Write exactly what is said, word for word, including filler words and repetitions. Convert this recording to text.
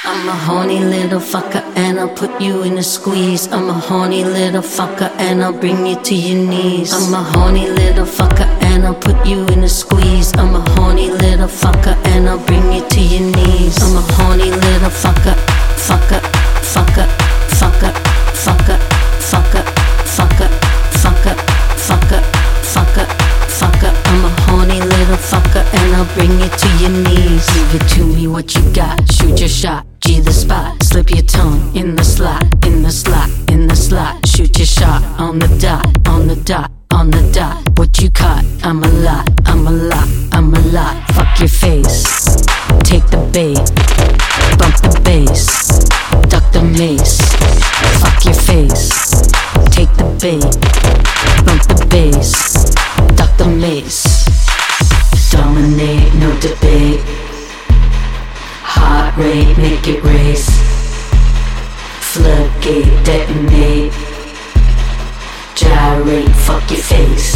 I'm a horny little fucker and I'll put you in a squeeze. I'm a horny little fucker and I'll bring you to your knees. I'm a horny little fucker and I'll put you in a squeeze. I'm a horny little fucker and I'll bring you to your knees. I'm a horny little fucker, fucker, fucker, fucker, fucker, fucker, fucker, fucker, fucker, fucker, fucker. I'm a horny little fucker and I'll bring you to your knees. Give it to me what you got, shoot your shot. G the spot, slip your tongue in the slot, in the slot, in the slot. Shoot your shot on the dot, on the dot, on the dot. What you caught? I'm a lot, I'm a lot, I'm a lot. Fuck your face, take the bait, bump the bass, duck the mace. Fuck your face, take the bait, bump the bass, duck the mace. Dominate, no debate. Heart rate, make it race. Floodgate, detonate. Gyrate, fuck your face.